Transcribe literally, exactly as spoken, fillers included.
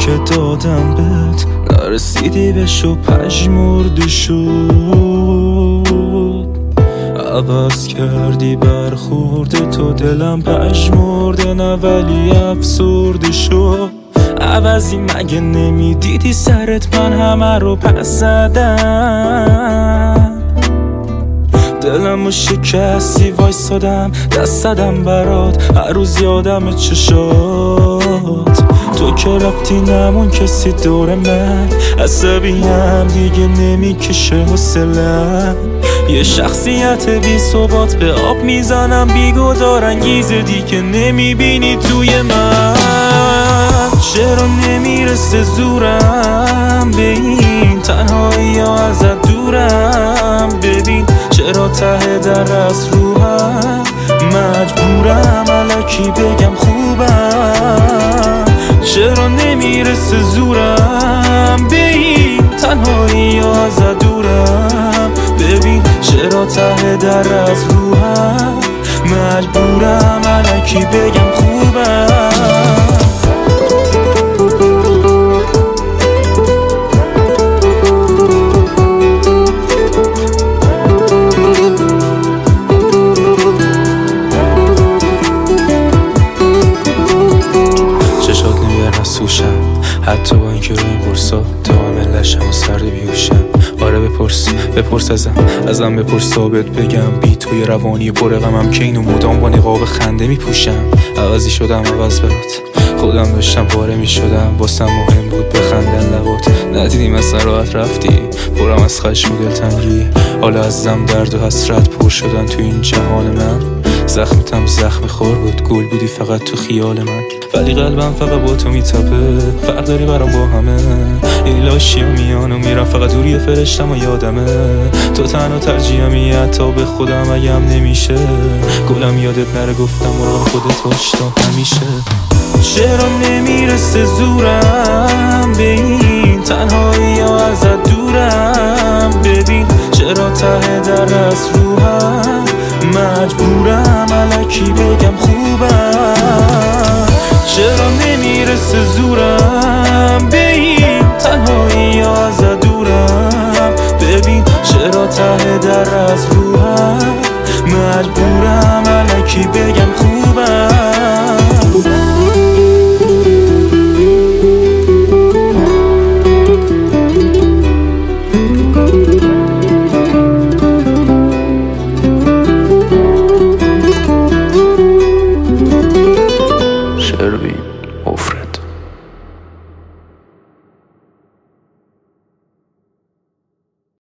که دادم بهت نرسیدی بشو پژمرده شد. عوض کردی برخورده تو دلم پژمرده نه ولی افسرده شد. عوضی مگه نمیدیدی سرت من همه رو پس زدم. دلمو شکستی وایسادم دست زدم برات هر روز یادم چشات. تو که رفتی نمون کسی دور من عصبیم دیگه نمیکشه حوصله‌ام. یه شخصیت بی ثبات به آب میزنم بیگدار انگیزه دیگه نمیبینی توی من. چرا نمیرسه زورم به این تنهایی یا ازت دورم. ببین چرا ته در از روحم مجبورم الکی بگم خوبم. چرا نمیرسه زورم به این تنهایی یا ازت دورم. ببین چرا ته در از روحم مجبورم الکی بگم خوبم. حتی با اینکه روی این قرصا تمام لشم و سرد بیهوشم. آره بپرس بپرس ازم ازم بپرس ثابت بگم بی توی روانی پر غمم که اینو مدام با نقاب خنده میپوشم. عوضی شدم عوض برات خودم داشتم پاره میشدم واسم مهم بود بخندن لبات. ندیدی مثلا راحت رفتی پرم از خشم و دلتنگی. حالا ازم درد و حسرت پر شدن تو این جهان من. زخمتم زخم خور بود گل بودی فقط تو خیال من. ولی قلبم فقط با تو میتپه فرق داری برام با همه. این لاشی و میان و میرم فقط دوری فرشتم و یادمه. تو تنها ترجیحمی حتی به خودم اگم نمیشه. گلم یادت نره گفتم برام خودت باش تا همیشه. چرا نمیرسه زورم به این تنهایی یا ازت دورم. ببین چرا ته در از روحم مجبورم الکی بگم خوبم. چرا نمیرسه زورم به این تنهایی یا ازت دورم. ببین چرا ته در از روحم مجبورم الکی بگم